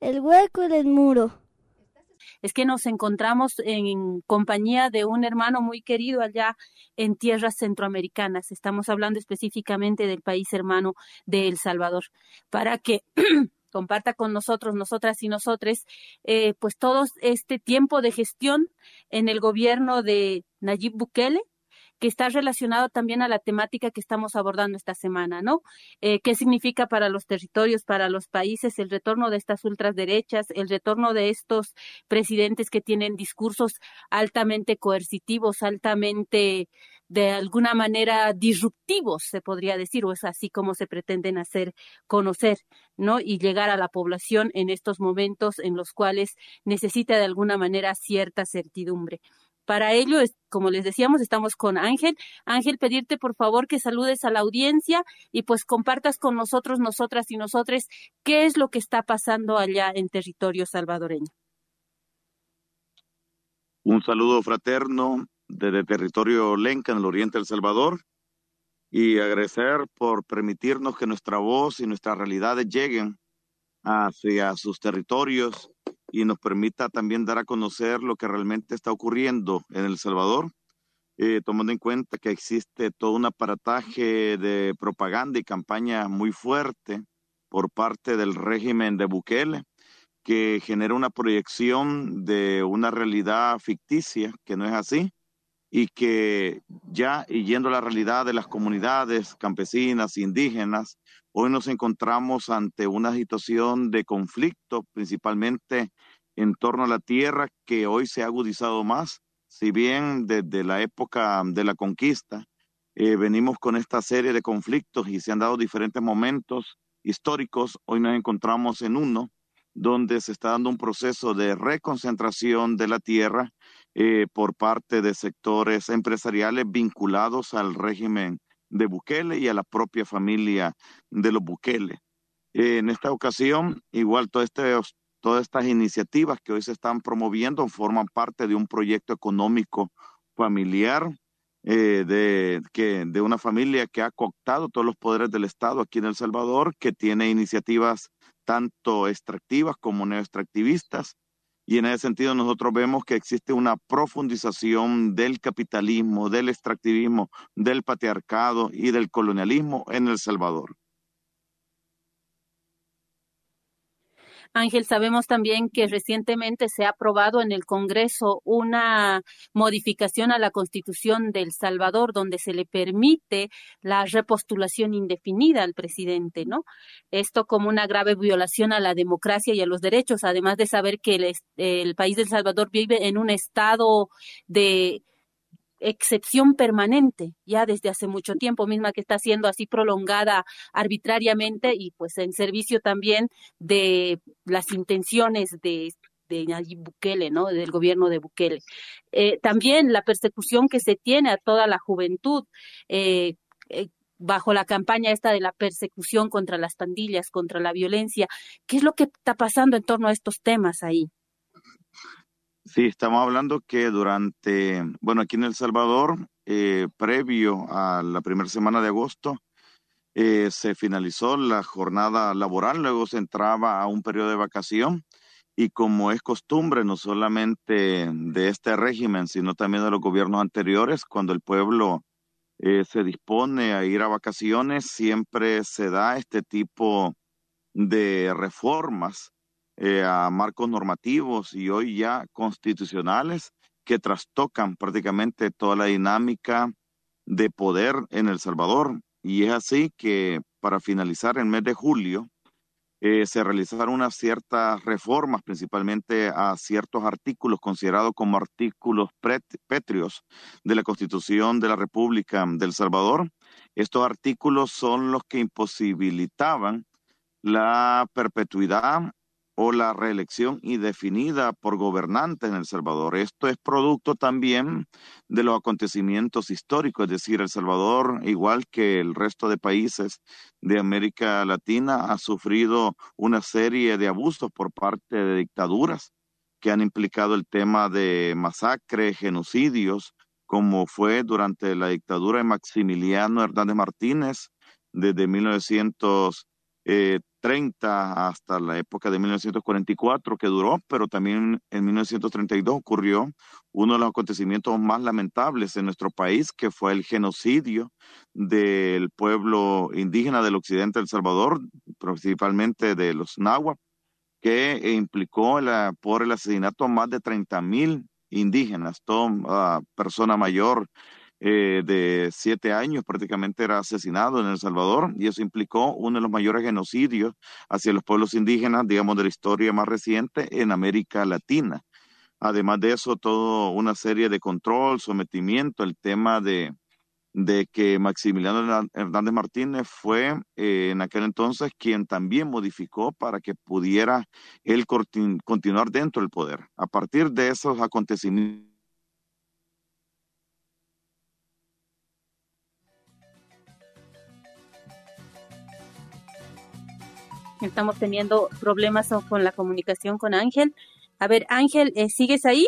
el hueco del muro. Es que nos encontramos en compañía de un hermano muy querido allá en tierras centroamericanas. Estamos hablando específicamente del país hermano de El Salvador, para que comparta con nosotros, nosotras y nosotres, pues todo este tiempo de gestión en el gobierno de Nayib Bukele, que está relacionado también a la temática que estamos abordando esta semana, ¿no? ¿Qué significa para los territorios, para los países, el retorno de estas ultraderechas, el retorno de estos presidentes que tienen discursos altamente coercitivos, altamente, de alguna manera, disruptivos, se podría decir, o es así como se pretenden hacer conocer, ¿no? Y llegar a la población en estos momentos en los cuales necesita de alguna manera cierta certidumbre. Para ello, como les decíamos, estamos con Ángel. Ángel, pedirte por favor que saludes a la audiencia y pues compartas con nosotros, nosotras y nosotres, qué es lo que está pasando allá en territorio salvadoreño. Un saludo fraterno desde territorio Lenca, en el oriente del Salvador, y agradecer por permitirnos que nuestra voz y nuestras realidades lleguen hacia sus territorios y nos permita también dar a conocer lo que realmente está ocurriendo en El Salvador, tomando en cuenta que existe todo un aparataje de propaganda y campaña muy fuerte por parte del régimen de Bukele, que genera una proyección de una realidad ficticia que no es así, y que ya yendo a la realidad de las comunidades campesinas, indígenas, hoy nos encontramos ante una situación de conflicto, principalmente en torno a la tierra, que hoy se ha agudizado más. Si bien desde la época de la conquista venimos con esta serie de conflictos y se han dado diferentes momentos históricos, hoy nos encontramos en uno donde se está dando un proceso de reconcentración de la tierra por parte de sectores empresariales vinculados al régimen de Bukele y a la propia familia de los Bukele. En esta ocasión, igual todas estas iniciativas que hoy se están promoviendo forman parte de un proyecto económico familiar de una familia que ha cooptado todos los poderes del Estado aquí en El Salvador, que tiene iniciativas tanto extractivas como neoextractivistas. Y en ese sentido nosotros vemos que existe una profundización del capitalismo, del extractivismo, del patriarcado y del colonialismo en El Salvador. Ángel, sabemos también que recientemente se ha aprobado en el Congreso una modificación a la Constitución de El Salvador, donde se le permite la repostulación indefinida al presidente, ¿no? Esto como una grave violación a la democracia y a los derechos, además de saber que el país de El Salvador vive en un estado de excepción permanente, ya desde hace mucho tiempo, misma que está siendo así prolongada arbitrariamente y pues en servicio también de las intenciones de Nayib Bukele, ¿no? Del gobierno de Bukele. También la persecución que se tiene a toda la juventud, eh, eh, bajo la campaña esta de la persecución contra las pandillas, contra la violencia. ¿Qué es lo que está pasando en torno a estos temas ahí? Sí, estamos hablando que aquí en El Salvador, previo a la primera semana de agosto, se finalizó la jornada laboral, luego se entraba a un periodo de vacación y como es costumbre, no solamente de este régimen, sino también de los gobiernos anteriores, cuando el pueblo se dispone a ir a vacaciones, siempre se da este tipo de reformas a marcos normativos y hoy ya constitucionales que trastocan prácticamente toda la dinámica de poder en El Salvador. Y es así que para finalizar el mes de julio se realizaron unas ciertas reformas, principalmente a ciertos artículos considerados como artículos pétreos de la Constitución de la República de El Salvador. Estos artículos son los que imposibilitaban la perpetuidad o la reelección indefinida por gobernantes en El Salvador. Esto es producto también de los acontecimientos históricos, es decir, El Salvador, igual que el resto de países de América Latina, ha sufrido una serie de abusos por parte de dictaduras que han implicado el tema de masacres, genocidios, como fue durante la dictadura de Maximiliano Hernández Martínez desde 1900 30 hasta la época de 1944 que duró, pero también en 1932 ocurrió uno de los acontecimientos más lamentables en nuestro país, que fue el genocidio del pueblo indígena del occidente de El Salvador, principalmente de los náhuatl, que implicó por el asesinato a más de 30,000 indígenas, toda persona mayor de 7 años prácticamente era asesinado en El Salvador, y eso implicó uno de los mayores genocidios hacia los pueblos indígenas, digamos, de la historia más reciente en América Latina. Además de eso, toda una serie de control, sometimiento, el tema de que Maximiliano Hernández Martínez fue en aquel entonces quien también modificó para que pudiera él continuar dentro del poder. A partir de esos acontecimientos, Estamos teniendo problemas con la comunicación con Ángel. A ver, Ángel, ¿sigues ahí?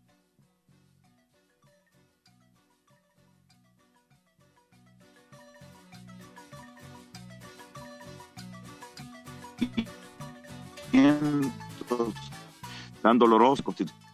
tan doloroso,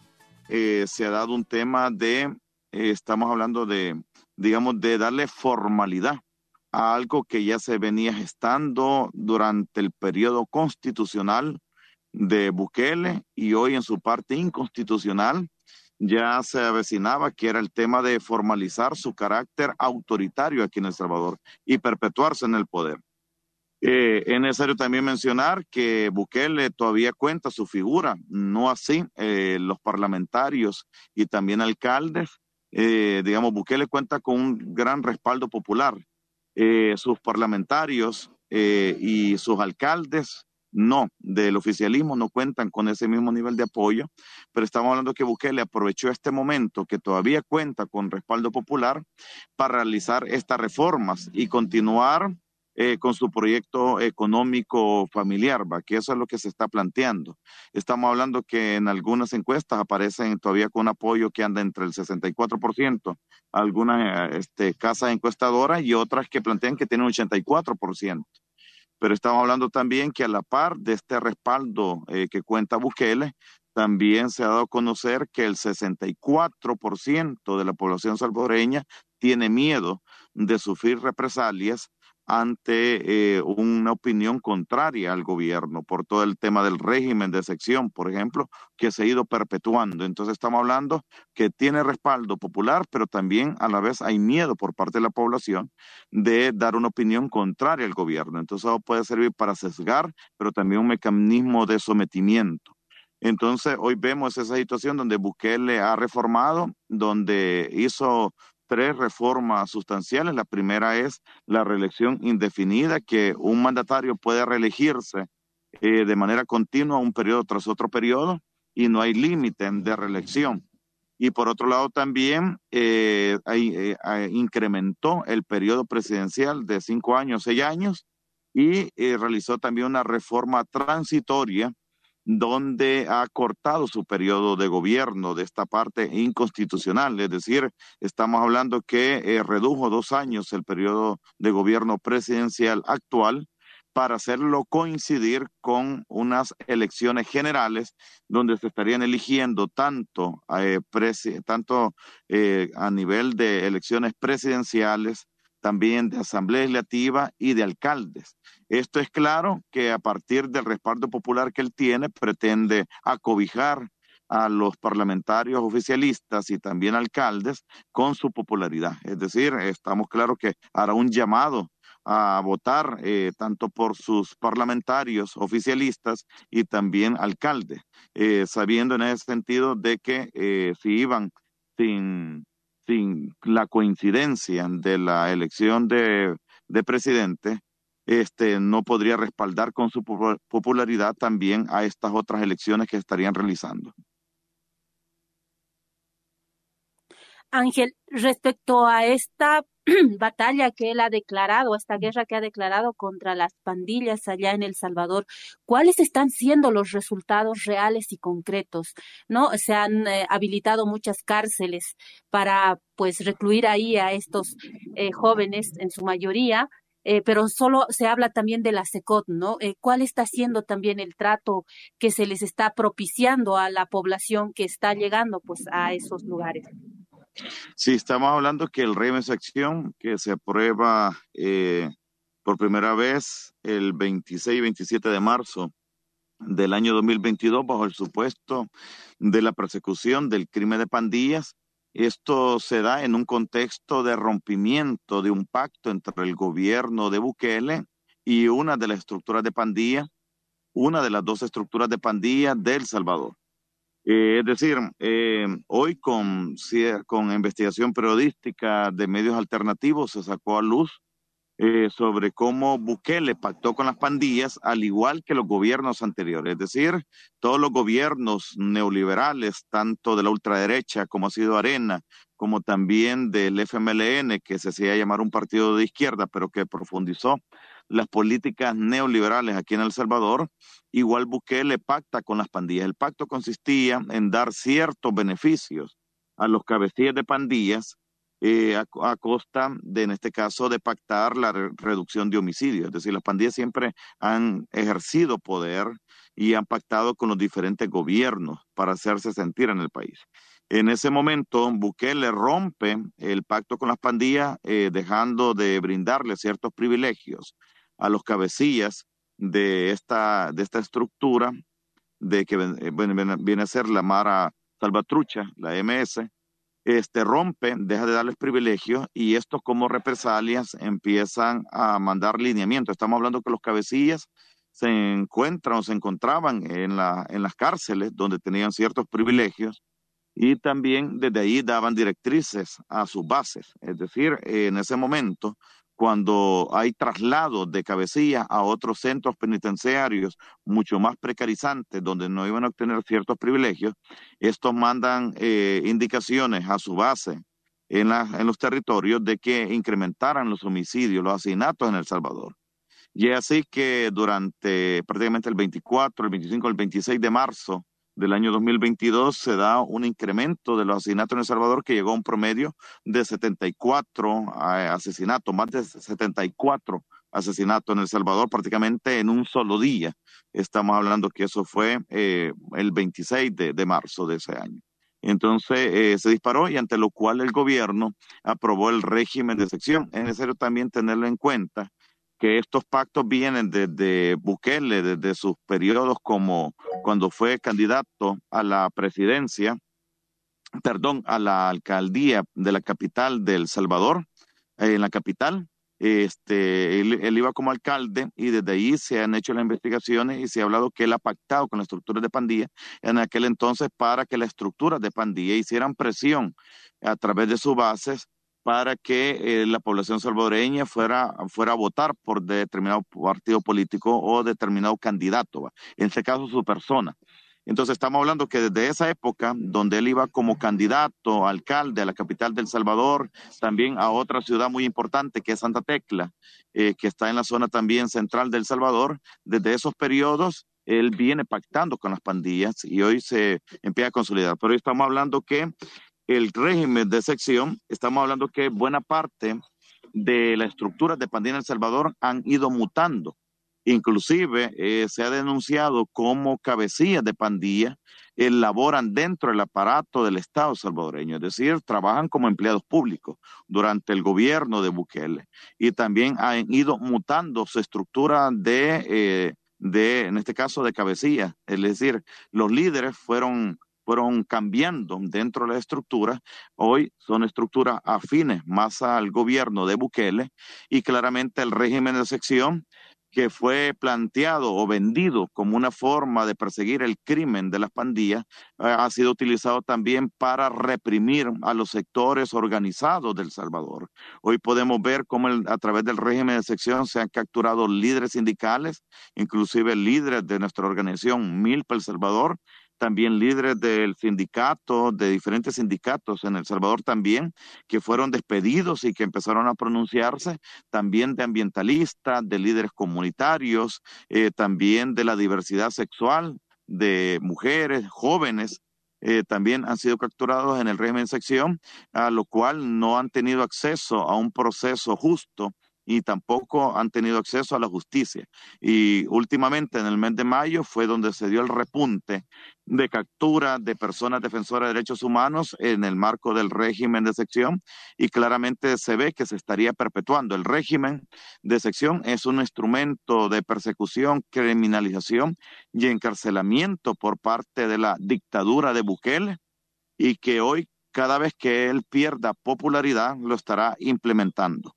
se ha dado un tema de, estamos hablando de, digamos, de darle formalidad a algo que ya se venía gestando durante el periodo constitucional de Bukele, y hoy en su parte inconstitucional ya se avecinaba, que era el tema de formalizar su carácter autoritario aquí en El Salvador y perpetuarse en el poder. Es necesario también mencionar que Bukele todavía cuenta su figura, no así los parlamentarios y también alcaldes. Digamos, Bukele cuenta con un gran respaldo popular. Sus parlamentarios y sus alcaldes no, del oficialismo no cuentan con ese mismo nivel de apoyo, pero estamos hablando que Bukele aprovechó este momento que todavía cuenta con respaldo popular para realizar estas reformas y continuar con su proyecto económico familiar, ¿va? Que eso es lo que se está planteando. Estamos hablando que en algunas encuestas aparecen todavía con un apoyo que anda entre el 64%, algunas casas encuestadoras, y otras que plantean que tienen un 84%. Pero estamos hablando también que a la par de este respaldo que cuenta Bukele, también se ha dado a conocer que el 64% de la población salvadoreña tiene miedo de sufrir represalias ante una opinión contraria al gobierno por todo el tema del régimen de excepción, por ejemplo, que se ha ido perpetuando. Entonces estamos hablando que tiene respaldo popular, pero también a la vez hay miedo por parte de la población de dar una opinión contraria al gobierno. Entonces eso puede servir para sesgar, pero también un mecanismo de sometimiento. Entonces hoy vemos esa situación donde Bukele ha reformado, donde hizo 3 reformas sustanciales. La primera es la reelección indefinida, que un mandatario puede reelegirse de manera continua un periodo tras otro periodo y no hay límite de reelección. Y por otro lado también incrementó el periodo presidencial de 5 años, 6 años, y realizó también una reforma transitoria donde ha cortado su periodo de gobierno de esta parte inconstitucional. Es decir, estamos hablando que redujo 2 años el periodo de gobierno presidencial actual para hacerlo coincidir con unas elecciones generales donde se estarían eligiendo tanto a nivel de elecciones presidenciales, también de asamblea legislativa y de alcaldes. Esto es claro que a partir del respaldo popular que él tiene, pretende acobijar a los parlamentarios oficialistas y también alcaldes con su popularidad. Es decir, estamos claros que hará un llamado a votar tanto por sus parlamentarios oficialistas y también alcaldes, sabiendo en ese sentido de que si iban sin la coincidencia de la elección de presidente, no podría respaldar con su popularidad también a estas otras elecciones que estarían realizando. Ángel, respecto a esta batalla que él ha declarado, esta guerra que ha declarado contra las pandillas allá en El Salvador, ¿cuáles están siendo los resultados reales y concretos? ¿No? Se han habilitado muchas cárceles para, pues, recluir ahí a estos jóvenes, en su mayoría, pero solo se habla también de la SECOT, ¿no? ¿Cuál está siendo también el trato que se les está propiciando a la población que está llegando pues a esos lugares? Sí, estamos hablando que el régimen de sección que se aprueba por primera vez el 26 y 27 de marzo del año 2022 bajo el supuesto de la persecución del crimen de pandillas. Esto se da en un contexto de rompimiento de un pacto entre el gobierno de Bukele y una de las estructuras de pandilla, una de las dos estructuras de pandilla de El Salvador. Es decir, hoy con investigación periodística de medios alternativos se sacó a luz sobre cómo Bukele pactó con las pandillas, al igual que los gobiernos anteriores. Es decir, todos los gobiernos neoliberales, tanto de la ultraderecha como ha sido Arena, como también del FMLN, que se hacía llamar un partido de izquierda, pero que profundizó las políticas neoliberales aquí en El Salvador, igual Bukele pacta con las pandillas. El pacto consistía en dar ciertos beneficios a los cabecillas de pandillas a costa de, en este caso, de pactar la reducción de homicidios. Es decir, las pandillas siempre han ejercido poder y han pactado con los diferentes gobiernos para hacerse sentir en el país. En ese momento, Bukele rompe el pacto con las pandillas, dejando de brindarle ciertos privilegios a los cabecillas de esta estructura, de que viene a ser la Mara Salvatrucha, la MS, rompe, deja de darles privilegios y estos como represalias empiezan a mandar lineamientos. Estamos hablando que los cabecillas se encuentran o se encontraban en las cárceles donde tenían ciertos privilegios y también desde ahí daban directrices a sus bases. Es decir, en ese momento, cuando hay traslados de cabecillas a otros centros penitenciarios mucho más precarizantes, donde no iban a obtener ciertos privilegios, estos mandan indicaciones a su base en los territorios de que incrementaran los homicidios, los asesinatos en El Salvador. Y es así que durante prácticamente el 24, el 25, el 26 de marzo del año 2022 se da un incremento de los asesinatos en El Salvador que llegó a un promedio de 74 asesinatos, más de 74 asesinatos en El Salvador prácticamente en un solo día. Estamos hablando que eso fue el 26 de marzo de ese año. Entonces se disparó y ante lo cual el gobierno aprobó el régimen de sección. Es necesario también tenerlo en cuenta que estos pactos vienen desde Bukele, desde sus periodos como cuando fue candidato a la presidencia, perdón, a la alcaldía de la capital de El Salvador, en la capital. Él iba como alcalde y desde ahí se han hecho las investigaciones y se ha hablado que él ha pactado con las estructuras de pandilla en aquel entonces para que las estructuras de pandilla hicieran presión a través de sus bases para que la población salvadoreña fuera a votar por determinado partido político o determinado candidato, ¿va? En este caso su persona. Entonces estamos hablando que desde esa época, donde él iba como candidato a alcalde a la capital de El Salvador, también a otra ciudad muy importante que es Santa Tecla, que está en la zona también central de El Salvador, desde esos periodos él viene pactando con las pandillas y hoy se empieza a consolidar. Pero hoy estamos hablando que el régimen de sección, estamos hablando que buena parte de las estructuras de pandilla en El Salvador han ido mutando. Inclusive se ha denunciado como cabecillas de pandilla laboran dentro del aparato del Estado salvadoreño, es decir, trabajan como empleados públicos durante el gobierno de Bukele y también han ido mutando su estructura en este caso, de cabecilla, es decir, los líderes fueron cambiando dentro de la estructura, hoy son estructuras afines más al gobierno de Bukele y claramente el régimen de sección que fue planteado o vendido como una forma de perseguir el crimen de las pandillas, ha sido utilizado también para reprimir a los sectores organizados de El Salvador. Hoy podemos ver cómo a través del régimen de sección se han capturado líderes sindicales, inclusive líderes de nuestra organización MILPA El Salvador, también líderes del sindicato, de diferentes sindicatos en El Salvador también, que fueron despedidos y que empezaron a pronunciarse, también de ambientalistas, de líderes comunitarios, también de la diversidad sexual, de mujeres, jóvenes, también han sido capturados en el régimen de sección, a lo cual no han tenido acceso a un proceso justo y tampoco han tenido acceso a la justicia. Y últimamente, en el mes de mayo, fue donde se dio el repunte de captura de personas defensoras de derechos humanos en el marco del régimen de excepción, y claramente se ve que se estaría perpetuando. El régimen de excepción es un instrumento de persecución, criminalización y encarcelamiento por parte de la dictadura de Bukele, y que hoy, cada vez que él pierda popularidad, lo estará implementando.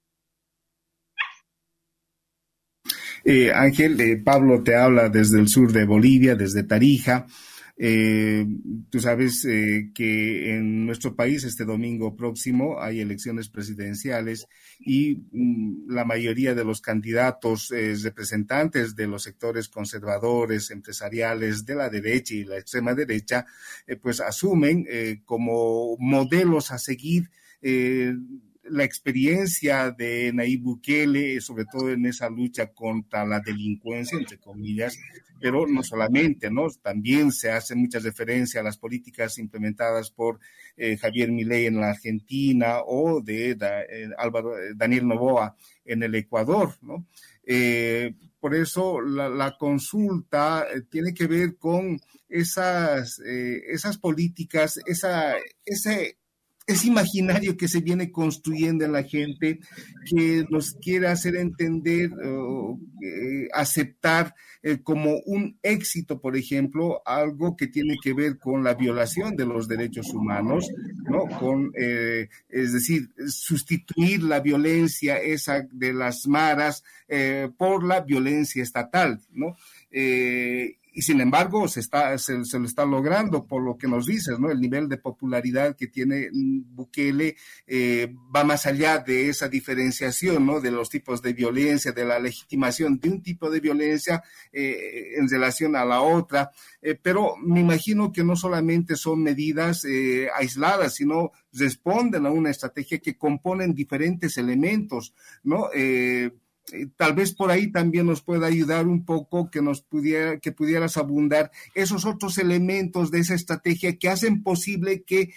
Ángel, Pablo te habla desde el sur de Bolivia, desde Tarija. Tú sabes que en nuestro país este domingo próximo hay elecciones presidenciales y la mayoría de los candidatos representantes de los sectores conservadores, empresariales, de la derecha y la extrema derecha, pues asumen como modelos a seguir la experiencia de Nayib Bukele, sobre todo en esa lucha contra la delincuencia, entre comillas, pero no solamente, ¿no? También se hace mucha referencia a las políticas implementadas por Javier Milei en la Argentina o de Daniel Noboa en el Ecuador, ¿no? Por eso la consulta tiene que ver con esas políticas, ese imaginario que se viene construyendo en la gente, que nos quiere hacer entender, aceptar como un éxito, por ejemplo, algo que tiene que ver con la violación de los derechos humanos, ¿no? Es decir, sustituir la violencia esa de las maras por la violencia estatal, ¿no? Y sin embargo se lo está logrando, por lo que nos dices, ¿no? El nivel de popularidad que tiene Bukele va más allá de esa diferenciación, ¿no? De los tipos de violencia, de la legitimación de un tipo de violencia en relación a la otra, pero me imagino que no solamente son medidas aisladas, sino responden a una estrategia que componen diferentes elementos, ¿no? Tal vez por ahí también nos pueda ayudar un poco que pudieras abundar esos otros elementos de esa estrategia que hacen posible que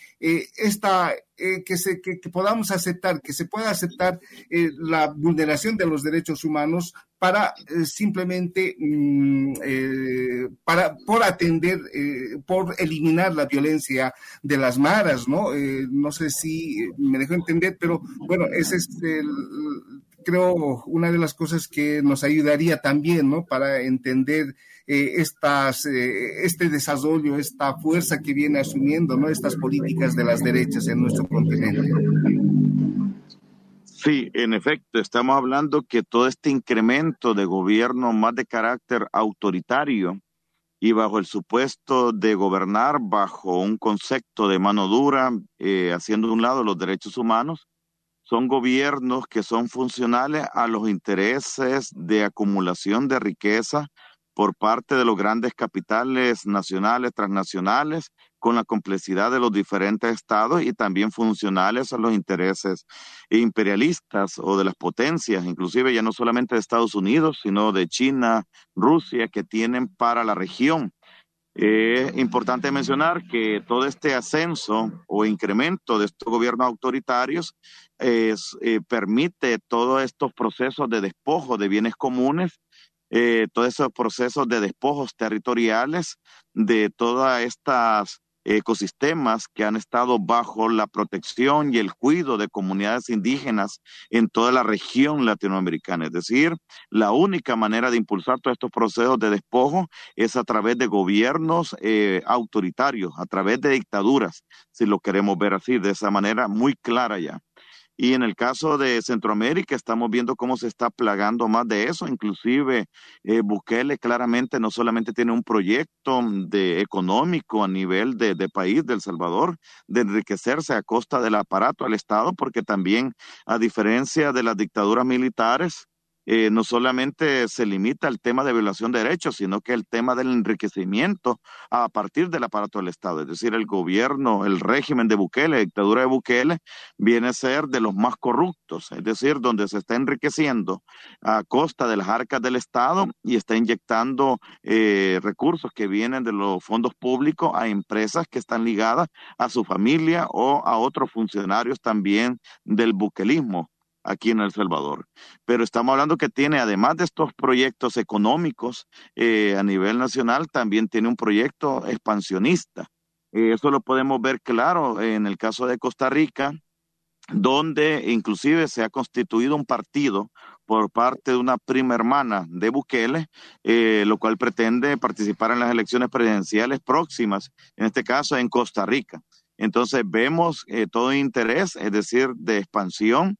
que podamos aceptar, que se pueda aceptar la vulneración de los derechos humanos para simplemente por atender, por eliminar la violencia de las maras, ¿no? No sé si me dejo entender, pero bueno, ese es creo, una de las cosas que nos ayudaría también, ¿no? Para entender este desarrollo, esta fuerza que viene asumiendo, ¿no? Estas políticas de las derechas en nuestro continente. Sí, en efecto, estamos hablando que todo este incremento de gobierno más de carácter autoritario y bajo el supuesto de gobernar bajo un concepto de mano dura, haciendo de un lado los derechos humanos, son gobiernos que son funcionales a los intereses de acumulación de riqueza por parte de los grandes capitales nacionales, transnacionales, con la complejidad de los diferentes estados, y también funcionales a los intereses imperialistas o de las potencias, inclusive ya no solamente de Estados Unidos, sino de China, Rusia, que tienen para la región. Es importante mencionar que todo este ascenso o incremento de estos gobiernos autoritarios permite todos estos procesos de despojo de bienes comunes, todos esos procesos de despojos territoriales de todas estas ecosistemas que han estado bajo la protección y el cuidado de comunidades indígenas en toda la región latinoamericana. Es decir, la única manera de impulsar todos estos procesos de despojo es a través de gobiernos autoritarios, a través de dictaduras, si lo queremos ver así, de esa manera muy clara ya. Y en el caso de Centroamérica estamos viendo cómo se está plagando más de eso. Inclusive Bukele claramente no solamente tiene un proyecto económico a nivel de país, de El Salvador, de enriquecerse a costa del aparato del Estado, porque también, a diferencia de las dictaduras militares, no solamente se limita al tema de violación de derechos, sino que el tema del enriquecimiento a partir del aparato del Estado. Es decir, el gobierno, el régimen de Bukele, la dictadura de Bukele, viene a ser de los más corruptos, es decir, donde se está enriqueciendo a costa de las arcas del Estado y está inyectando recursos que vienen de los fondos públicos a empresas que están ligadas a su familia o a otros funcionarios también del bukelismo. aquí en El Salvador. Pero estamos hablando que tiene, además de estos proyectos económicos a nivel nacional, también tiene un proyecto expansionista. Eso lo podemos ver claro en el caso de Costa Rica, donde inclusive se ha constituido un partido por parte de una prima hermana de Bukele, lo cual pretende participar en las elecciones presidenciales próximas, en este caso en Costa Rica. Entonces vemos todo interés, es decir, de expansión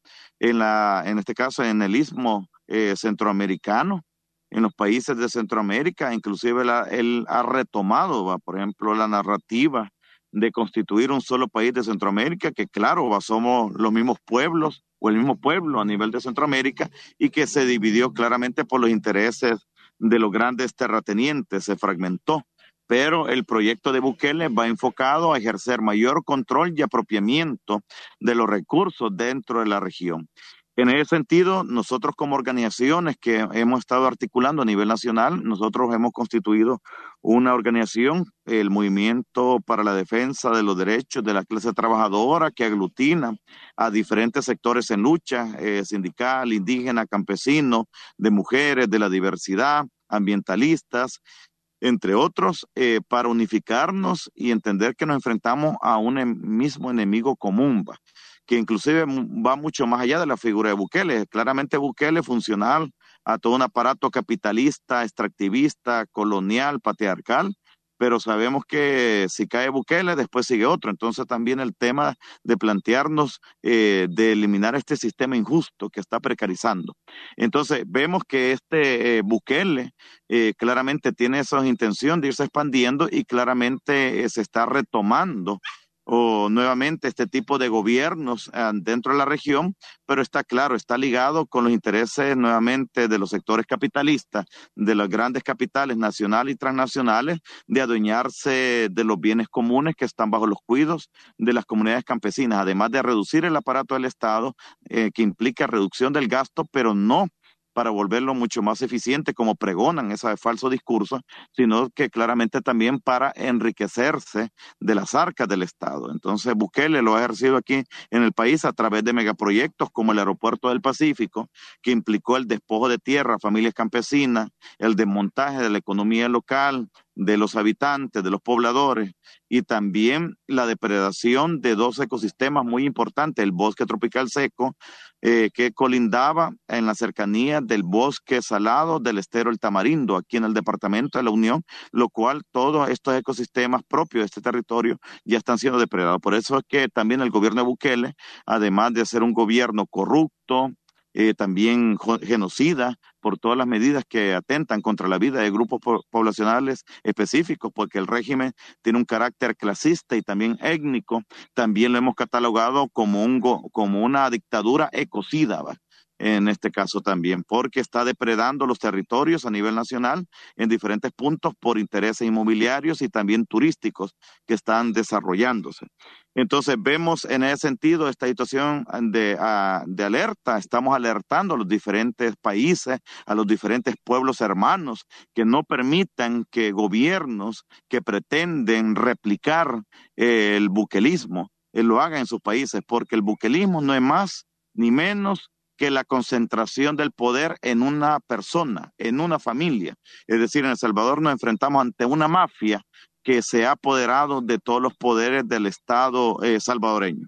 en este caso en el istmo centroamericano, en los países de Centroamérica. Inclusive él ha retomado, por ejemplo, la narrativa de constituir un solo país de Centroamérica, que claro, somos los mismos pueblos o el mismo pueblo a nivel de Centroamérica, y que se dividió claramente por los intereses de los grandes terratenientes, se fragmentó. Pero el proyecto de Bukele va enfocado a ejercer mayor control y apropiamiento de los recursos dentro de la región. En ese sentido, nosotros como organizaciones que hemos estado articulando a nivel nacional, nosotros hemos constituido una organización, el Movimiento para la Defensa de los Derechos de la Clase Trabajadora, que aglutina a diferentes sectores en lucha, sindical, indígena, campesino, de mujeres, de la diversidad, ambientalistas, entre otros, para unificarnos y entender que nos enfrentamos a un mismo enemigo común, que inclusive va mucho más allá de la figura de Bukele. Claramente Bukele funcional a todo un aparato capitalista, extractivista, colonial, patriarcal, pero sabemos que si cae Bukele, después sigue otro. Entonces también el tema de plantearnos de eliminar este sistema injusto que está precarizando. Entonces vemos que este Bukele claramente tiene esa intención de irse expandiendo y claramente se está retomando o nuevamente este tipo de gobiernos dentro de la región, pero está claro, está ligado con los intereses nuevamente de los sectores capitalistas, de las grandes capitales nacionales y transnacionales, de adueñarse de los bienes comunes que están bajo los cuidados de las comunidades campesinas, además de reducir el aparato del Estado, que implica reducción del gasto, pero no para volverlo mucho más eficiente, como pregonan ese falso discurso, sino que claramente también para enriquecerse de las arcas del Estado. Entonces Bukele lo ha ejercido aquí en el país a través de megaproyectos como el Aeropuerto del Pacífico, que implicó el despojo de tierra a familias campesinas, el desmontaje de la economía local, de los habitantes, de los pobladores, y también la depredación de dos ecosistemas muy importantes, el bosque tropical seco, que colindaba en la cercanía del bosque salado del estero El Tamarindo, aquí en el departamento de la Unión, lo cual todos estos ecosistemas propios de este territorio ya están siendo depredados. Por eso es que también el gobierno de Bukele, además de ser un gobierno corrupto, también genocida por todas las medidas que atentan contra la vida de grupos poblacionales específicos, porque el régimen tiene un carácter clasista y también étnico, también lo hemos catalogado como una dictadura ecocida, ¿va? En este caso también, porque está depredando los territorios a nivel nacional en diferentes puntos por intereses inmobiliarios y también turísticos que están desarrollándose. Entonces vemos en ese sentido esta situación de alerta, estamos alertando a los diferentes países, a los diferentes pueblos hermanos, que no permitan que gobiernos que pretenden replicar el bukelismo lo hagan en sus países, porque el bukelismo no es más ni menos que la concentración del poder en una persona, en una familia. Es decir, en El Salvador nos enfrentamos ante una mafia que se ha apoderado de todos los poderes del Estado salvadoreño.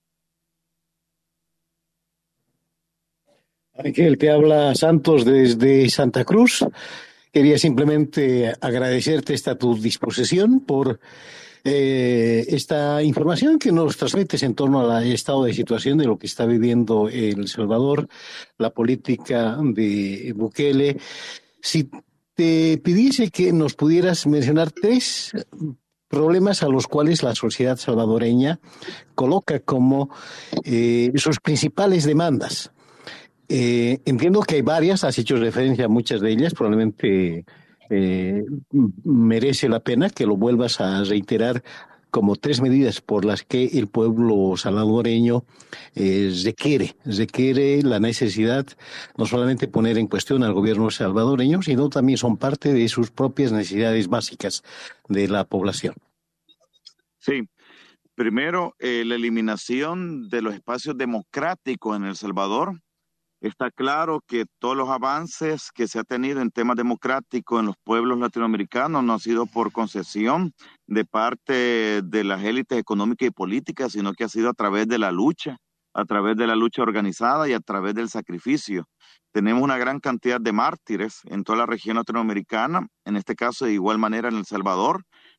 Ángel, te habla Santos desde Santa Cruz. Quería simplemente agradecerte tu disposición por esta información que nos transmites en torno al estado de situación de lo que está viviendo El Salvador, la política de Bukele. Si te pidiese que nos pudieras mencionar 3 problemas a los cuales la sociedad salvadoreña coloca como sus principales demandas. Entiendo que hay varias, has hecho referencia a muchas de ellas, probablemente merece la pena que lo vuelvas a reiterar como 3 medidas por las que el pueblo salvadoreño requiere la necesidad no solamente poner en cuestión al gobierno salvadoreño, sino también son parte de sus propias necesidades básicas de la población. Sí. Primero, la eliminación de los espacios democráticos en El Salvador. Está claro que todos los avances que se ha tenido en temas democráticos en los pueblos latinoamericanos no han sido por concesión de parte de las élites económicas y políticas, sino que ha sido a través de la lucha organizada y a través del sacrificio. Tenemos una gran cantidad de mártires en toda la región latinoamericana, en este caso de igual manera en El Salvador,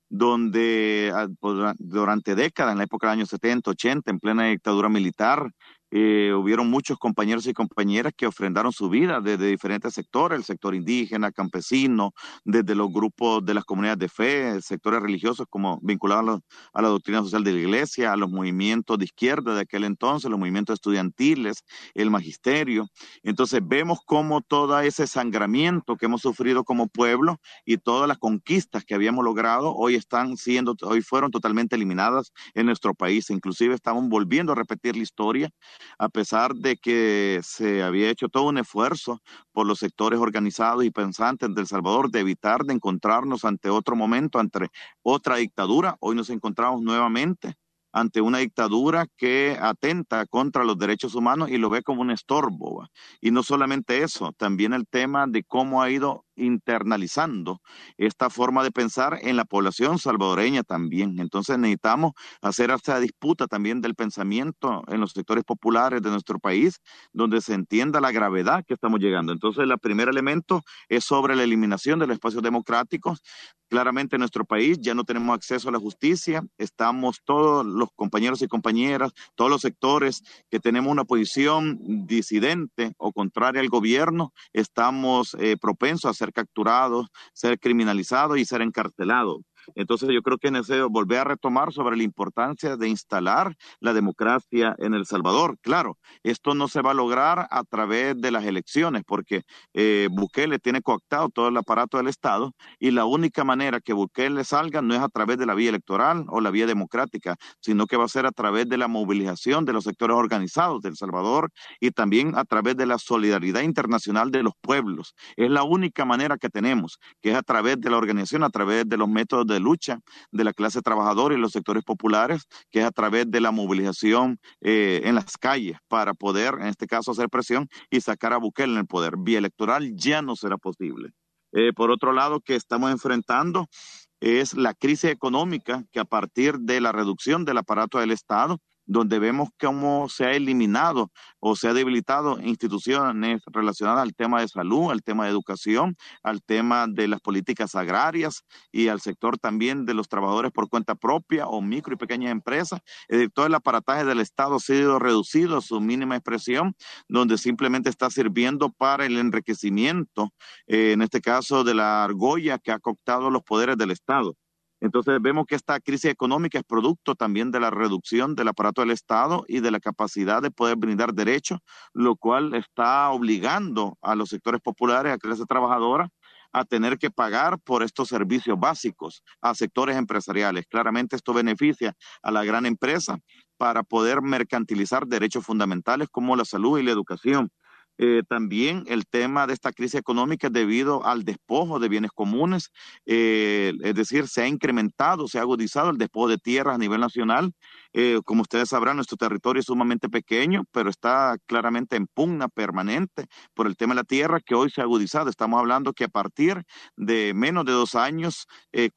donde durante décadas, en la época de los años 70, 80, en plena dictadura militar, hubieron muchos compañeros y compañeras que ofrendaron su vida desde diferentes sectores, el sector indígena, campesino, desde los grupos de las comunidades de fe, sectores religiosos como vinculados a la doctrina social de la iglesia, a los movimientos de izquierda de aquel entonces, los movimientos estudiantiles, el magisterio. Entonces vemos cómo todo ese sangramiento que hemos sufrido como pueblo y todas las conquistas que habíamos logrado hoy fueron totalmente eliminadas en nuestro país. Inclusive estamos volviendo a repetir la historia, a pesar de que se había hecho todo un esfuerzo por los sectores organizados y pensantes de El Salvador de evitar de encontrarnos ante otro momento, ante otra dictadura. Hoy nos encontramos nuevamente ante una dictadura que atenta contra los derechos humanos y lo ve como un estorbo, ¿va? Y no solamente eso, también el tema de cómo ha ido internalizando esta forma de pensar en la población salvadoreña también. Entonces necesitamos hacer esta disputa también del pensamiento en los sectores populares de nuestro país, donde se entienda la gravedad que estamos llegando. Entonces el primer elemento es sobre la eliminación de los espacios democráticos. Claramente en nuestro país ya no tenemos acceso a la justicia, estamos todos los compañeros y compañeras, todos los sectores que tenemos una posición disidente o contraria al gobierno, estamos propensos a ser capturados, ser criminalizados y ser encarcelados. Entonces yo creo que es necesario volver a retomar sobre la importancia de instalar la democracia en El Salvador. Claro, esto no se va a lograr a través de las elecciones porque Bukele tiene cooptado todo el aparato del Estado y la única manera que Bukele salga no es a través de la vía electoral o la vía democrática, sino que va a ser a través de la movilización de los sectores organizados de El Salvador y también a través de la solidaridad internacional de los pueblos. Es la única manera que tenemos, que es a través de la organización, a través de los métodos de lucha de la clase trabajadora y los sectores populares, que es a través de la movilización en las calles para poder, en este caso, hacer presión y sacar a Bukele en el poder. Vía electoral ya no será posible. Por otro lado, que estamos enfrentando es la crisis económica que a partir de la reducción del aparato del Estado, donde vemos cómo se ha eliminado o se ha debilitado instituciones relacionadas al tema de salud, al tema de educación, al tema de las políticas agrarias y al sector también de los trabajadores por cuenta propia o micro y pequeñas empresas. Todo el aparataje del Estado ha sido reducido a su mínima expresión, donde simplemente está sirviendo para el enriquecimiento, en este caso de la argolla que ha cooptado los poderes del Estado. Entonces vemos que esta crisis económica es producto también de la reducción del aparato del Estado y de la capacidad de poder brindar derechos, lo cual está obligando a los sectores populares, a clase trabajadora, a tener que pagar por estos servicios básicos a sectores empresariales. Claramente esto beneficia a la gran empresa para poder mercantilizar derechos fundamentales como la salud y la educación. También el tema de esta crisis económica es debido al despojo de bienes comunes, es decir, se ha incrementado, se ha agudizado el despojo de tierras a nivel nacional. Como ustedes sabrán, nuestro territorio es sumamente pequeño, pero está claramente en pugna permanente por el tema de la tierra que hoy se ha agudizado. Estamos hablando que a partir de menos de 2 años,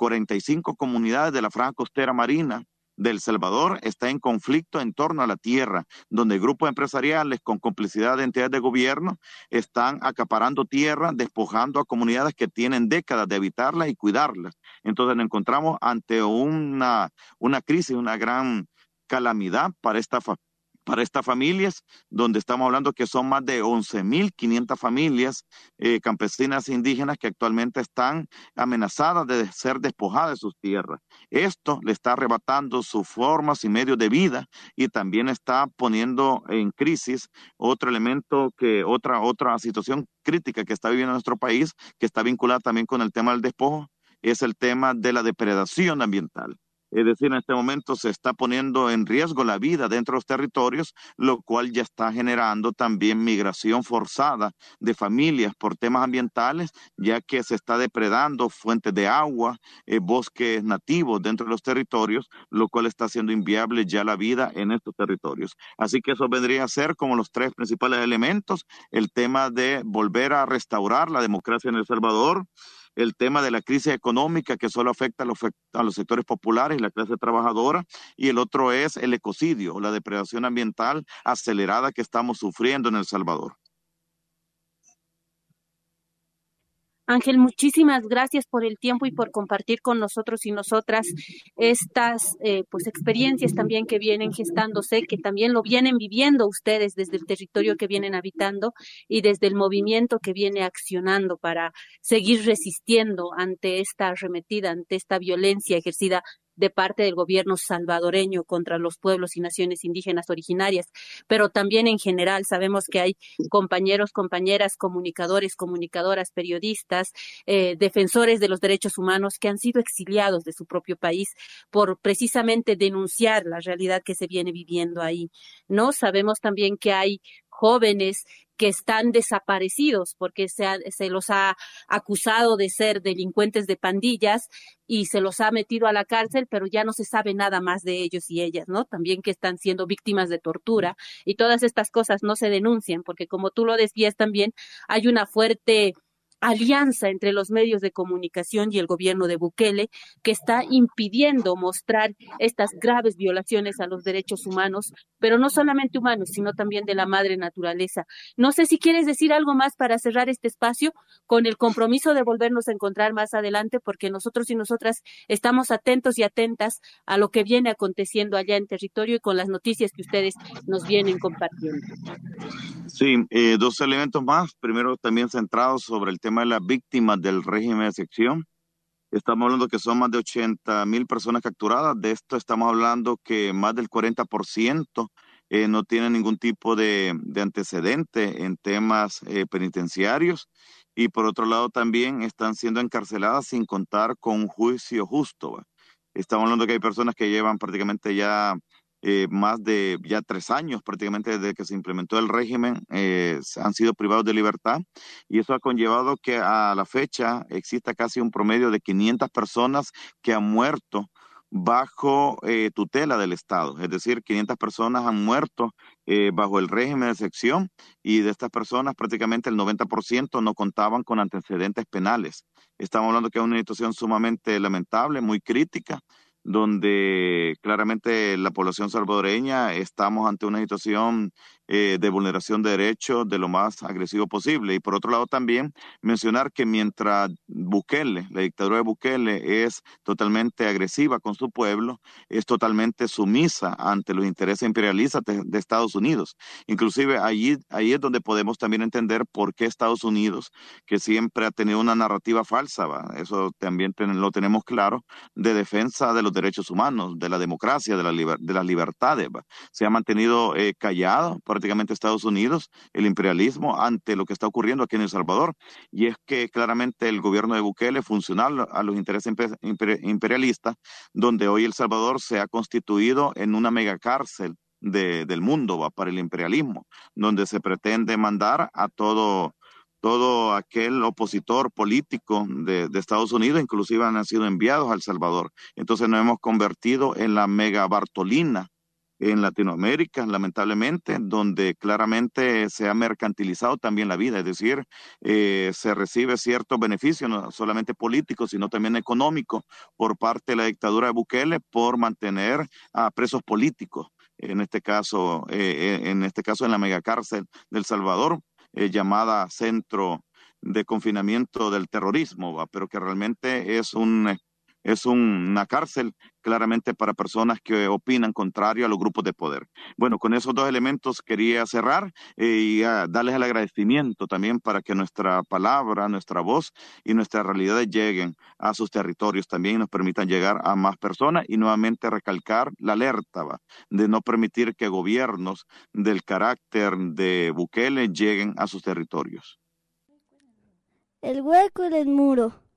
45 comunidades de la franja costera marina de El Salvador está en conflicto en torno a la tierra, donde grupos empresariales con complicidad de entidades de gobierno están acaparando tierra, despojando a comunidades que tienen décadas de habitarlas y cuidarlas. Entonces nos encontramos ante una crisis, una gran calamidad para estas familias, donde estamos hablando que son más de 11.500 familias campesinas e indígenas que actualmente están amenazadas de ser despojadas de sus tierras. Esto le está arrebatando sus formas y medios de vida y también está poniendo en crisis otro elemento, otra situación crítica que está viviendo nuestro país, que está vinculada también con el tema del despojo, es el tema de la depredación ambiental. Es decir, en este momento se está poniendo en riesgo la vida dentro de los territorios, lo cual ya está generando también migración forzada de familias por temas ambientales, ya que se está depredando fuentes de agua, bosques nativos dentro de los territorios, lo cual está haciendo inviable ya la vida en estos territorios. Así que eso vendría a ser como los tres principales elementos: el tema de volver a restaurar la democracia en El Salvador, el tema de la crisis económica que solo afecta a los sectores populares y la clase trabajadora, y el otro es el ecocidio o la depredación ambiental acelerada que estamos sufriendo en El Salvador. Ángel, muchísimas gracias por el tiempo y por compartir con nosotros y nosotras estas pues experiencias también que vienen gestándose, que también lo vienen viviendo ustedes desde el territorio que vienen habitando y desde el movimiento que viene accionando para seguir resistiendo ante esta arremetida, ante esta violencia ejercida de parte del gobierno salvadoreño contra los pueblos y naciones indígenas originarias, pero también en general sabemos que hay compañeros, compañeras, comunicadores, comunicadoras, periodistas, defensores de los derechos humanos que han sido exiliados de su propio país por precisamente denunciar la realidad que se viene viviendo ahí, ¿no? Sabemos también que hay jóvenes que están desaparecidos porque se los ha acusado de ser delincuentes de pandillas y se los ha metido a la cárcel, pero ya no se sabe nada más de ellos y ellas, ¿no? También que están siendo víctimas de tortura y todas estas cosas no se denuncian porque, como tú lo decías también, hay una fuerte alianza entre los medios de comunicación y el gobierno de Bukele que está impidiendo mostrar estas graves violaciones a los derechos humanos, pero no solamente humanos, sino también de la madre naturaleza. No sé si quieres decir algo más para cerrar este espacio con el compromiso de volvernos a encontrar más adelante, porque nosotros y nosotras estamos atentos y atentas a lo que viene aconteciendo allá en territorio y con las noticias que ustedes nos vienen compartiendo. Sí, dos elementos más. Primero, también centrados sobre el tema de las víctimas del régimen de excepción. Estamos hablando que son más de 80,000 personas capturadas. De esto estamos hablando que más del 40% no tienen ningún tipo de antecedente en temas penitenciarios. Y por otro lado también están siendo encarceladas sin contar con un juicio justo, ¿va? Estamos hablando que hay personas que llevan prácticamente ya más de ya 3 años prácticamente desde que se implementó el régimen, han sido privados de libertad, y eso ha conllevado que a la fecha exista casi un promedio de 500 personas que han muerto bajo tutela del Estado. Es decir, 500 personas han muerto bajo el régimen de excepción, y de estas personas prácticamente el 90% no contaban con antecedentes penales. Estamos hablando que es una situación sumamente lamentable, muy crítica, donde claramente la población salvadoreña estamos ante una situación de vulneración de derechos de lo más agresivo posible. Y por otro lado también mencionar que mientras Bukele, la dictadura de Bukele, es totalmente agresiva con su pueblo, es totalmente sumisa ante los intereses imperialistas de Estados Unidos. Inclusive ahí es donde podemos también entender por qué Estados Unidos, que siempre ha tenido una narrativa falsa, ¿va? Eso también lo tenemos claro, de defensa de los derechos humanos, de la democracia, de las libertades, ¿va? Se ha mantenido callado prácticamente Estados Unidos, el imperialismo, ante lo que está ocurriendo aquí en El Salvador. Y es que claramente el gobierno de Bukele funcional a los intereses imperialistas, donde hoy El Salvador se ha constituido en una megacárcel del mundo, ¿va? Para el imperialismo, donde se pretende mandar a todo aquel opositor político de Estados Unidos, inclusive han sido enviados a El Salvador. Entonces nos hemos convertido en la mega Bartolina en Latinoamérica, lamentablemente, donde claramente se ha mercantilizado también la vida, es decir, se recibe ciertos beneficios, no solamente políticos, sino también económicos, por parte de la dictadura de Bukele por mantener a presos políticos, en este caso en la megacárcel del Salvador, llamada Centro de Confinamiento del Terrorismo, ¿va? Pero que realmente es una cárcel claramente para personas que opinan contrario a los grupos de poder. Bueno, con esos dos elementos quería cerrar y darles el agradecimiento también para que nuestra palabra, nuestra voz y nuestras realidades lleguen a sus territorios también y nos permitan llegar a más personas, y nuevamente recalcar la alerta, ¿va? De no permitir que gobiernos del carácter de Bukele lleguen a sus territorios. El hueco del muro.